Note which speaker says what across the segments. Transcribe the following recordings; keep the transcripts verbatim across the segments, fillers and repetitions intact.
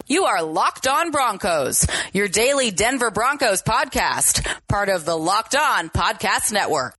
Speaker 1: You are Locked On Broncos, your daily Denver Broncos podcast, part of the Locked On Podcast Network.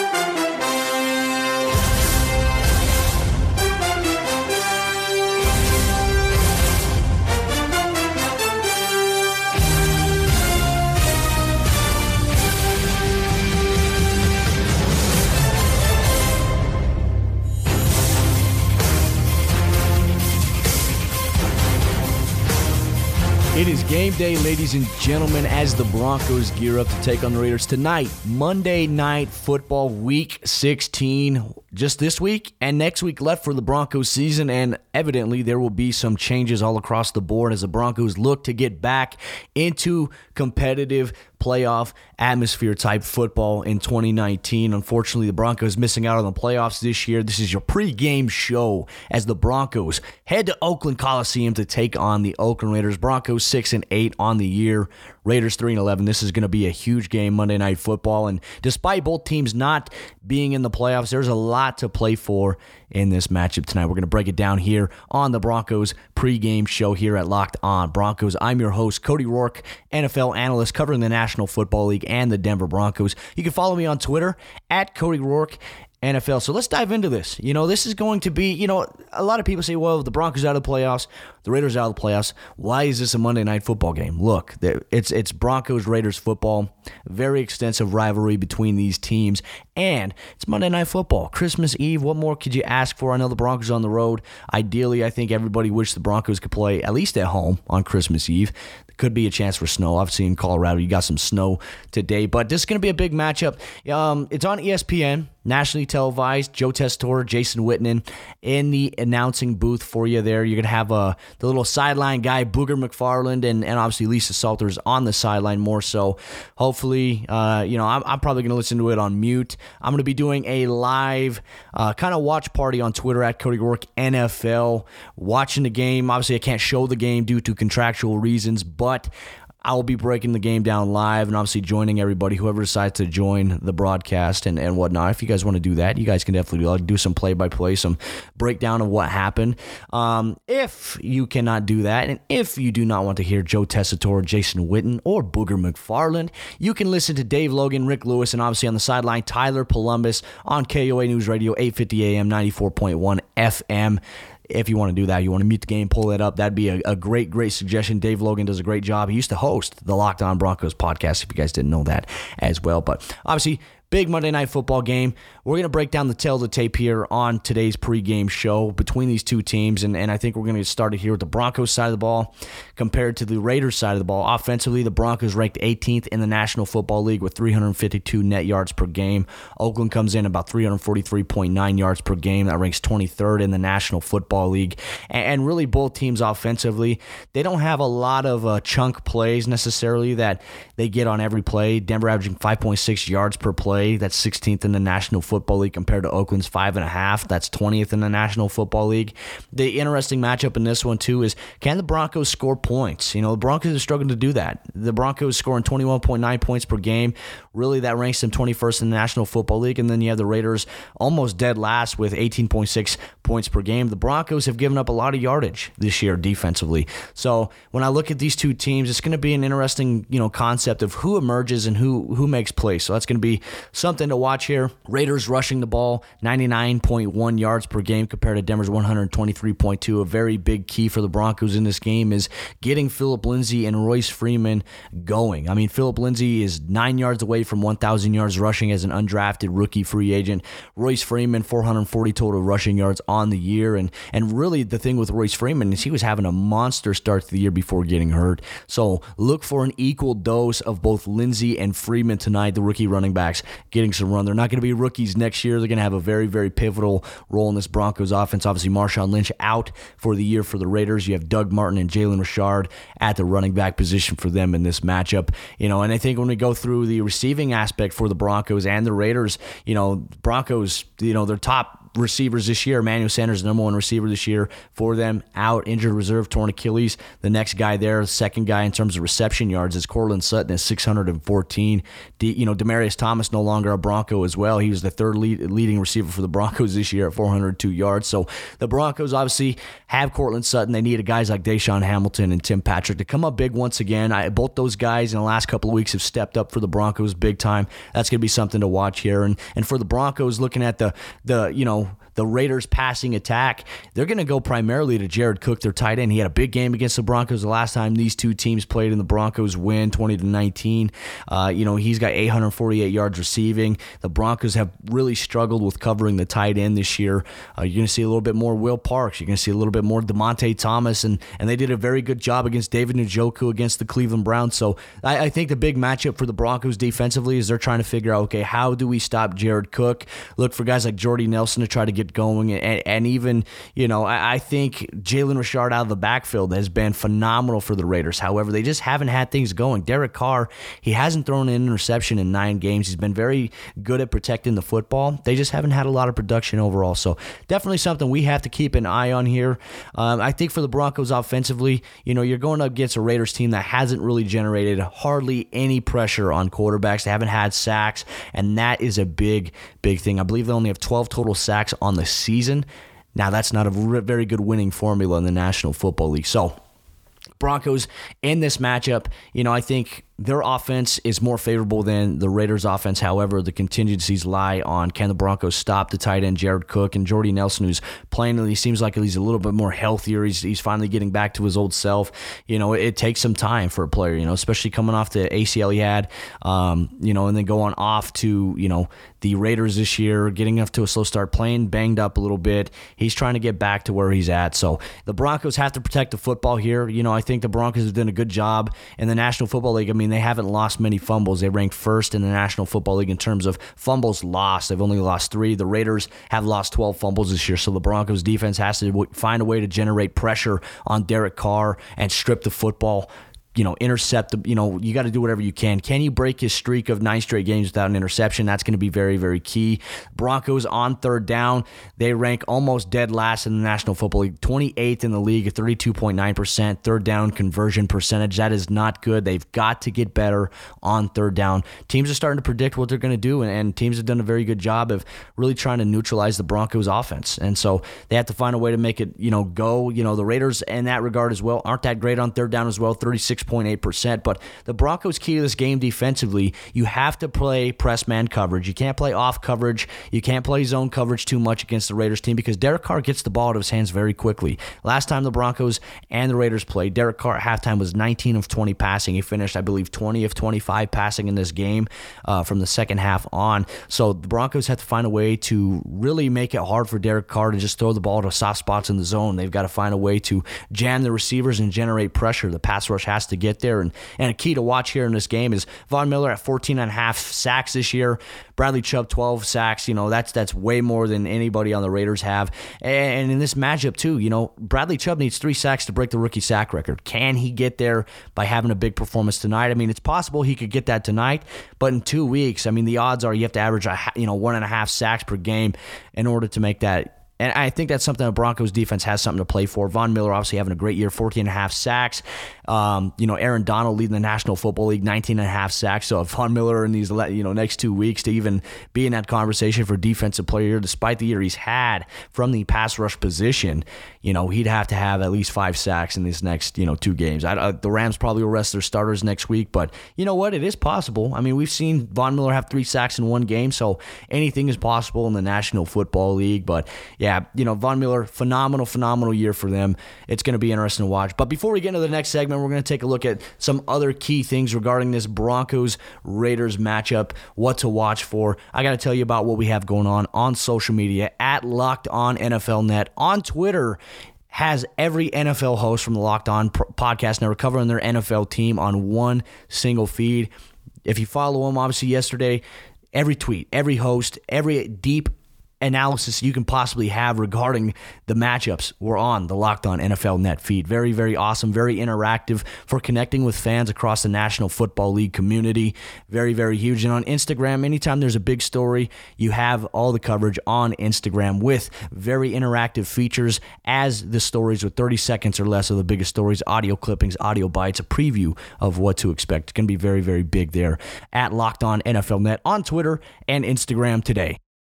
Speaker 2: It is game day, ladies and gentlemen, as the Broncos gear up to take on the Raiders tonight. Monday Night Football, Week sixteen, just this week and next week left for the Broncos season, and evidently there will be some changes all across the board as the Broncos look to get back into competitive playoff atmosphere type football in twenty nineteen. Unfortunately, the Broncos missing out on the playoffs this year. This is your pregame show as the Broncos head to Oakland Coliseum to take on the Oakland Raiders. Broncos six and eight on the year. Raiders three and eleven. This is going to be a huge game, Monday Night Football. And despite both teams not being in the playoffs, there's a lot to play for in this matchup tonight. We're going to break it down here on the Broncos pregame show here at Locked On Broncos. I'm your host, Cody Rourke, N F L analyst covering the National Football League and the Denver Broncos. You can follow me on Twitter at Cody Rourke N F L. So let's dive into this. You know, this is going to be, you know, a lot of people say, well, the Broncos out of the playoffs, the Raiders out of the playoffs. Why is this a Monday Night Football game? Look, it's it's Broncos-Raiders football. Very extensive rivalry between these teams. And it's Monday Night Football. Christmas Eve, what more could you ask for? I know the Broncos are on the road. Ideally, I think everybody wished the Broncos could play at least at home on Christmas Eve. Could be a chance for snow. Obviously, in Colorado, you got some snow today. But this is going to be a big matchup. Um, it's on E S P N, nationally televised. Joe Tessitore, Jason Witten in the announcing booth for you there. You're going to have uh, the little sideline guy, Booger McFarland, and, and obviously Lisa Salters on the sideline more so. Hopefully, uh, you know, I'm, I'm probably going to listen to it on mute. I'm going to be doing a live uh, kind of watch party on Twitter at Cody Rourke N F L, watching the game. Obviously, I can't show the game due to contractual reasons, but But I will be breaking the game down live and obviously joining everybody, whoever decides to join the broadcast and, and whatnot. If you guys want to do that, you guys can definitely do, do some play-by-play, some breakdown of what happened. Um, if you cannot do that, and if you do not want to hear Joe Tessitore, Jason Witten, or Booger McFarland, you can listen to Dave Logan, Rick Lewis, and obviously on the sideline, Tyler Columbus on K O A News Radio, eight fifty A M, ninety-four point one F M. If you want to do that, you want to mute the game, pull it up, that'd be a, a great, great suggestion. Dave Logan does a great job. He used to host the Locked On Broncos podcast, if you guys didn't know that as well. But obviously, big Monday Night Football game. We're going to break down the tail of the tape here on today's pregame show between these two teams, and, and I think we're going to get started here with the Broncos side of the ball compared to the Raiders side of the ball. Offensively, the Broncos ranked eighteenth in the National Football League with three hundred fifty-two net yards per game. Oakland comes in about three hundred forty-three point nine yards per game. That ranks twenty-third in the National Football League. And, and really, both teams offensively, they don't have a lot of uh, chunk plays necessarily that they get on every play. Denver averaging five point six yards per play. That's sixteenth in the National Football League compared to Oakland's five and a half. That's twentieth in the National Football League. The interesting matchup in this one too is, can the Broncos score points? You know, the Broncos are struggling to do that. The Broncos scoring twenty-one point nine points per game. Really, that ranks them twenty-first in the National Football League. And then you have the Raiders almost dead last with eighteen point six points per game. The Broncos have given up a lot of yardage this year defensively. So when I look at these two teams, it's going to be an interesting, you know, concept of who emerges and who who makes plays. So that's going to be something to watch here. Raiders rushing the ball ninety-nine point one yards per game compared to Denver's one hundred twenty-three point two. A very big key for the Broncos in this game is getting Phillip Lindsay and Royce Freeman going. I mean, Phillip Lindsay is nine yards away from one thousand yards rushing as an undrafted rookie free agent. Royce Freeman, four hundred forty total rushing yards on the year. And, and really the thing with Royce Freeman is he was having a monster start to the year before getting hurt. So look for an equal dose of both Lindsay and Freeman tonight, the rookie running backs, getting some run. They're not going to be rookies next year. They're going to have a very, very pivotal role in this Broncos offense. Obviously, Marshawn Lynch out for the year for the Raiders. You have Doug Martin and Jalen Richard at the running back position for them in this matchup. You know, and I think when we go through the receiving aspect for the Broncos and the Raiders, you know, Broncos, you know, their top top receivers this year. Emmanuel Sanders, the number one receiver this year for them, out, injured reserve, torn Achilles. The next guy there, the second guy in terms of reception yards, is Courtland Sutton at six hundred fourteen. D, you know, Demaryius Thomas no longer a Bronco as well. He was the third lead, leading receiver for the Broncos this year at four hundred two yards. So the Broncos obviously have Courtland Sutton. They needed guys like Deshaun Hamilton and Tim Patrick to come up big once again. I, both those guys in the last couple of weeks have stepped up for the Broncos big time. That's going to be something to watch here. And and for the Broncos, looking at the the you know the Raiders passing attack, they're going to go primarily to Jared Cook, their tight end. He had a big game against the Broncos the last time these two teams played, and the Broncos win twenty to nineteen. Uh, you know, he's got eight hundred forty-eight yards receiving. The Broncos have really struggled with covering the tight end this year. Uh, you're going to see a little bit more Will Parks. You're going to see a little bit more DeMonte Thomas, and, and they did a very good job against David Njoku against the Cleveland Browns. So I, I think the big matchup for the Broncos defensively is they're trying to figure out, okay, how do we stop Jared Cook? Look for guys like Jordy Nelson to try to get going, and, and even, you know, I, I think Jalen Richard out of the backfield has been phenomenal for the Raiders. However, they just haven't had things going. Derek Carr, he hasn't thrown an interception in nine games. He's been very good at protecting the football. They just haven't had a lot of production overall. So definitely something we have to keep an eye on here. Um, I think for the Broncos offensively, you know, you're going up against a Raiders team that hasn't really generated hardly any pressure on quarterbacks. They haven't had sacks, and that is a big, big thing. I believe they only have twelve total sacks on the season. Now, that's not a very good winning formula in the National Football League. So, Broncos in this matchup, you know, I think their offense is more favorable than the Raiders' offense. However, the contingencies lie on, can the Broncos stop the tight end Jared Cook and Jordy Nelson, who's playing, he seems like he's a little bit more healthier. He's he's finally getting back to his old self. You know, it, it takes some time for a player, you know, especially coming off the A C L he had, um, you know, and then going off to, you know, the Raiders this year, getting off to a slow start, playing banged up a little bit. He's trying to get back to where he's at. So the Broncos have to protect the football here. You know, I think the Broncos have done a good job in the National Football League. I mean, they haven't lost many fumbles. They ranked first in the National Football League in terms of fumbles lost. They've only lost three. The Raiders have lost twelve fumbles this year, so the Broncos defense has to find a way to generate pressure on Derek Carr and strip the football, you know, intercept, the, you know, you got to do whatever you can. Can you break his streak of nine straight games without an interception? That's going to be very, very key. Broncos on third down, they rank almost dead last in the National Football League, twenty-eighth in the league at thirty-two point nine percent third down conversion percentage. That is not good. They've got to get better on third down. Teams are starting to predict what they're going to do, and, and teams have done a very good job of really trying to neutralize the Broncos offense. And so they have to find a way to make it, you know, go. You know, the Raiders in that regard as well aren't that great on third down as well, thirty-six point eight percent. But the Broncos' key to this game defensively, you have to play press man coverage. You can't play off coverage. You can't play zone coverage too much against the Raiders team because Derek Carr gets the ball out of his hands very quickly. Last time the Broncos and the Raiders played, Derek Carr at halftime was nineteen of twenty passing. He finished, I believe, twenty of twenty-five passing in this game uh, from the second half on. So the Broncos have to find a way to really make it hard for Derek Carr to just throw the ball to soft spots in the zone. They've got to find a way to jam the receivers and generate pressure. The pass rush has to get there. And, and a key to watch here in this game is Von Miller at fourteen and a half sacks this year. Bradley Chubb, twelve sacks. You know, that's that's way more than anybody on the Raiders have. And in this matchup, too, you know, Bradley Chubb needs three sacks to break the rookie sack record. Can he get there by having a big performance tonight? I mean, it's possible he could get that tonight, but in two weeks, I mean, the odds are you have to average, a, you know, one and a half sacks per game in order to make that. And I think that's something the Broncos defense has something to play for. Von Miller obviously having a great year, fourteen and a half sacks. Um, you know, Aaron Donald leading the National Football League, nineteen and a half sacks. So if Von Miller in these, you know, next two weeks to even be in that conversation for defensive player, despite the year he's had from the pass rush position, you know, he'd have to have at least five sacks in these next, you know, two games. I, uh, the Rams probably will rest their starters next week, but you know what? It is possible. I mean, we've seen Von Miller have three sacks in one game, so anything is possible in the National Football League. But yeah, you know, Von Miller, phenomenal, phenomenal year for them. It's going to be interesting to watch. But before we get into the next segment, we're going to take a look at some other key things regarding this Broncos-Raiders matchup, what to watch for. I got to tell you about what we have going on on social media, at Locked On N F L Net, on Twitter. Has every N F L host from the Locked On Podcast Network covering their N F L team on one single feed. If you follow them, obviously yesterday, every tweet, every host, every deep analysis you can possibly have regarding the matchups were on the Locked On N F L Net feed. Very, very awesome, very interactive for connecting with fans across the National Football League community. Very, very huge. And on Instagram, anytime there's a big story, you have all the coverage on Instagram with very interactive features as the stories with thirty seconds or less of the biggest stories, audio clippings, audio bites, a preview of what to expect. It's going to be very, very big there at Locked On N F L Net on Twitter and Instagram today.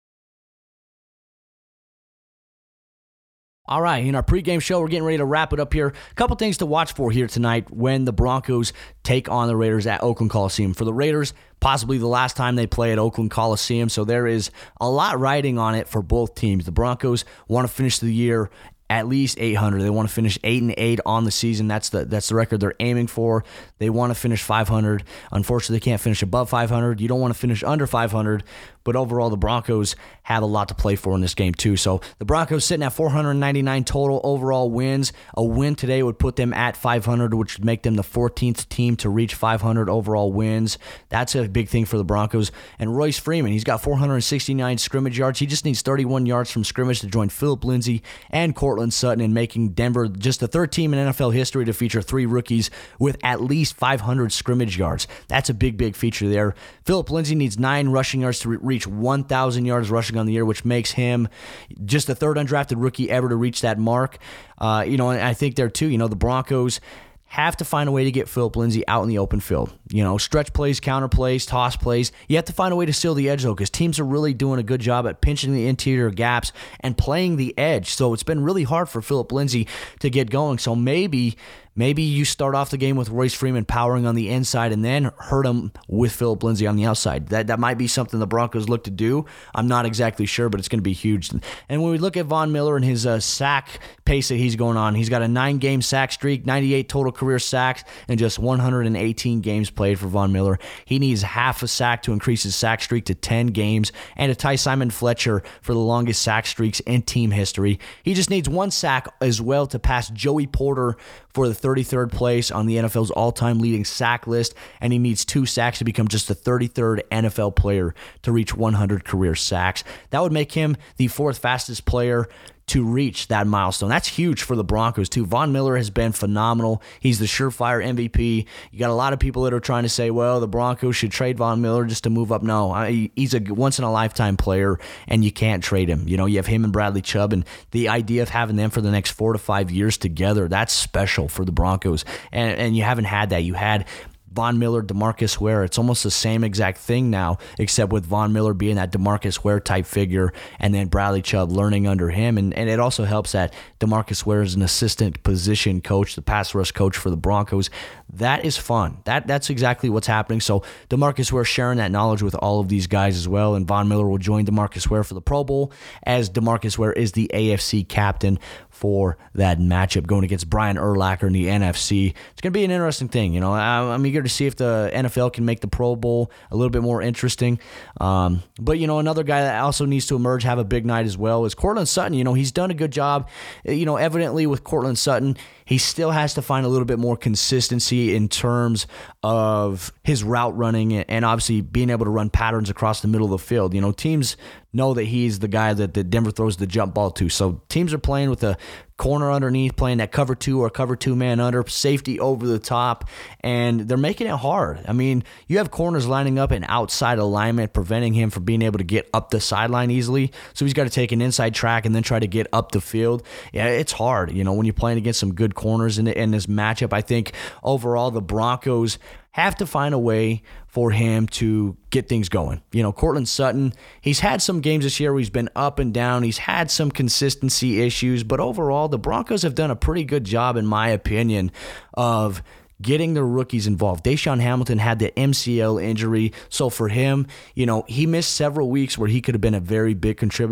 Speaker 2: All right, in our pregame show, we're getting ready to wrap it up here. A couple things to watch for here tonight when the Broncos take on the Raiders at Oakland Coliseum. For the Raiders, possibly the last time they play at Oakland Coliseum, so there is a lot riding on it for both teams. The Broncos want to finish the year at least eight hundred. They want to finish eight and eight on the season. That's the that's the record they're aiming for. They want to finish five hundred. Unfortunately, they can't finish above five hundred. You don't want to finish under five hundred. But overall, the Broncos have a lot to play for in this game, too. So the Broncos sitting at four hundred ninety-nine total overall wins. A win today would put them at five hundred, which would make them the fourteenth team to reach five hundred overall wins. That's a big thing for the Broncos. And Royce Freeman, he's got four hundred sixty-nine scrimmage yards. He just needs thirty-one yards from scrimmage to join Phillip Lindsay and Courtland Sutton in making Denver just the third team in N F L history to feature three rookies with at least five hundred scrimmage yards. That's a big, big feature there. Phillip Lindsay needs nine rushing yards to re- reach one thousand yards rushing on the year, which makes him just the third undrafted rookie ever to reach that mark. Uh, you know, and I think there too, you know, the Broncos have to find a way to get Phillip Lindsay out in the open field. You know, stretch plays, counter plays, toss plays. You have to find a way to seal the edge, though, because teams are really doing a good job at pinching the interior gaps and playing the edge. So it's been really hard for Phillip Lindsay to get going. So maybe maybe you start off the game with Royce Freeman powering on the inside and then hurt him with Phillip Lindsay on the outside. That that might be something the Broncos look to do. I'm not exactly sure, but it's going to be huge. And when we look at Von Miller and his uh, sack pace that he's going on, he's got a nine-game sack streak, ninety-eight total career sacks, and just one hundred eighteen games played for Von Miller. He needs half a sack to increase his sack streak to ten games and to tie Simon Fletcher for the longest sack streaks in team history. He just needs one sack as well to pass Joey Porter for the thirty-third place on the N F L's all-time leading sack list, and he needs two sacks to become just the thirty-third N F L player to reach one hundred career sacks. That would make him the fourth fastest player to reach that milestone. That's huge for the Broncos, too. Von Miller has been phenomenal. He's the surefire M V P. You got a lot of people that are trying to say, well, the Broncos should trade Von Miller just to move up. No, I, he's a once-in-a-lifetime player, and you can't trade him. You know, you have him and Bradley Chubb, and the idea of having them for the next four to five years together, that's special for the Broncos. And, and you haven't had that. You had Von Miller, DeMarcus Ware. It's almost the same exact thing now, except with Von Miller being that DeMarcus Ware type figure, and then Bradley Chubb learning under him. And, and it also helps that DeMarcus Ware is an assistant position coach, the pass rush coach for the Broncos. That is fun. That That's exactly what's happening. So DeMarcus Ware sharing that knowledge with all of these guys as well, and Von Miller will join DeMarcus Ware for the Pro Bowl, as DeMarcus Ware is the A F C captain for that matchup going against Brian Urlacher in the N F C. It's going to be an interesting thing. You know, I'm eager to see if the N F L can make the Pro Bowl a little bit more interesting. Um, but, you know, another guy that also needs to emerge, have a big night as well, is Courtland Sutton. You know, he's done a good job. You know, evidently with Courtland Sutton, he still has to find a little bit more consistency in terms of his route running and obviously being able to run patterns across the middle of the field. You know, teams know that he's the guy that, that Denver throws the jump ball to. So teams are playing with a corner underneath, playing that cover two or cover two man under, safety over the top, and they're making it hard. I mean, you have corners lining up in outside alignment, preventing him from being able to get up the sideline easily. So he's got to take an inside track and then try to get up the field. Yeah, it's hard, you know, when you're playing against some good corners in, in this matchup. I think overall the Broncos have to find a way for him to get things going. You know, Courtland Sutton, he's had some games this year where he's been up and down. He's had some consistency issues, but overall, the Broncos have done a pretty good job, in my opinion, of getting the rookies involved. Deshaun Hamilton had the M C L injury, so for him, you know, he missed several weeks where he could have been a very big contributor. He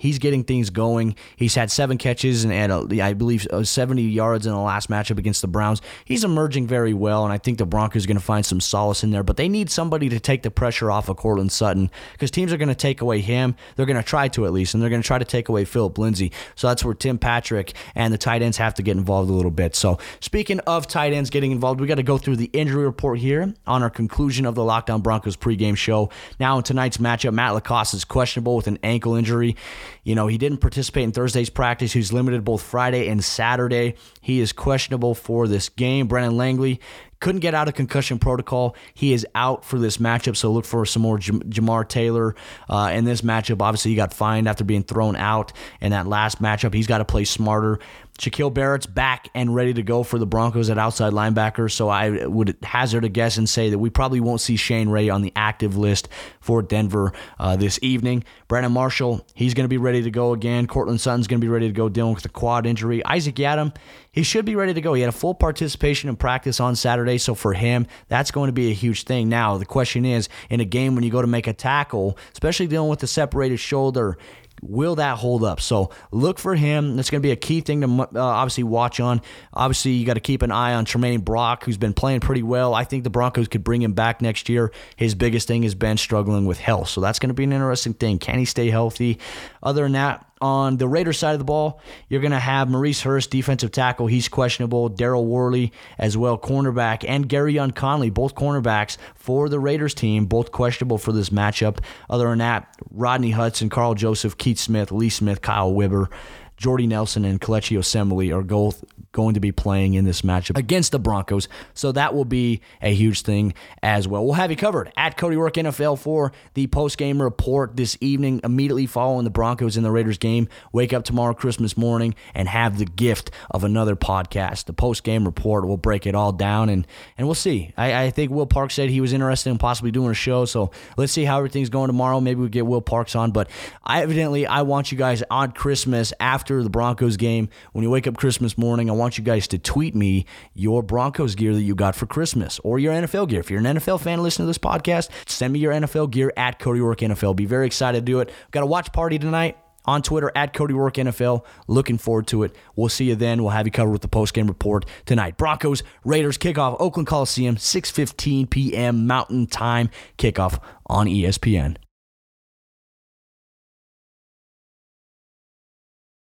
Speaker 2: he's getting things going. He's had seven catches and, and uh, I believe uh, seventy yards in the last matchup against the Browns. He's emerging very well, and I think the Broncos are going to find some solace in there, but they need somebody to take the pressure off of Courtland Sutton because teams are going to take away him. They're going to try to at least, and they're going to try to take away Phillip Lindsay. So that's where Tim Patrick and the tight ends have to get involved a little bit. So speaking of tight ends getting involved, we got to go through the injury report here on our conclusion of the Locked On Broncos pregame show. Now in tonight's matchup, Matt LaCosse is questionable with an ankle injury. You know, he didn't participate in Thursday's practice. He was limited both Friday and Saturday. He is questionable for this game. Brennan Langley couldn't get out of concussion protocol. He is out for this matchup, so look for some more Jam- Jamar Taylor uh, in this matchup. Obviously, he got fined after being thrown out in that last matchup. He's got to play smarter. Shaquille Barrett's back and ready to go for the Broncos at outside linebacker, so I would hazard a guess and say that we probably won't see Shane Ray on the active list for Denver uh, this evening. Brandon Marshall, he's going to be ready to go again. Courtland Sutton's going to be ready to go dealing with a quad injury. Isaac Yiadom, he should be ready to go. He had a full participation in practice on Saturday, so for him, that's going to be a huge thing. Now, the question is, in a game when you go to make a tackle, especially dealing with the separated shoulder, will that hold up? So look for him. That's going to be a key thing to uh, obviously watch on. Obviously, you got to keep an eye on Tremaine Brock, who's been playing pretty well. I think the Broncos could bring him back next year. His biggest thing has been struggling with health. So that's going to be an interesting thing. Can he stay healthy? Other than that, on the Raiders side of the ball, you're going to have Maurice Hurst, defensive tackle. He's questionable. Daryl Worley as well, cornerback. And Gary Young Conley, both cornerbacks for the Raiders team, both questionable for this matchup. Other than that, Rodney Hudson, Carl Joseph, Keith Smith, Lee Smith, Kyle Wibber, Jordy Nelson, and Kelechi Osemele are both going to be playing in this matchup against the Broncos. So that will be a huge thing as well. We'll have you covered at Cody Roark N F L for the post-game report this evening, immediately following the Broncos and the Raiders game. Wake up tomorrow, Christmas morning, and have the gift of another podcast. The post-game report will break it all down, and, and we'll see. I, I think Will Parks said he was interested in possibly doing a show, so let's see how everything's going tomorrow. Maybe we get Will Parks on, but I evidently I want you guys on Christmas after the Broncos game, when you wake up Christmas morning, I want you guys to tweet me your Broncos gear that you got for Christmas or your N F L gear. If you're an N F L fan listening to this podcast, send me your N F L gear at Cody Roark N F L. Be very excited to do it. Got a watch party tonight on Twitter at Cody Roark N F L. Looking forward to it. We'll see you then. We'll have you covered with the post-game report tonight. Broncos, Raiders kickoff, Oakland Coliseum, six fifteen p.m. Mountain Time kickoff on E S P N.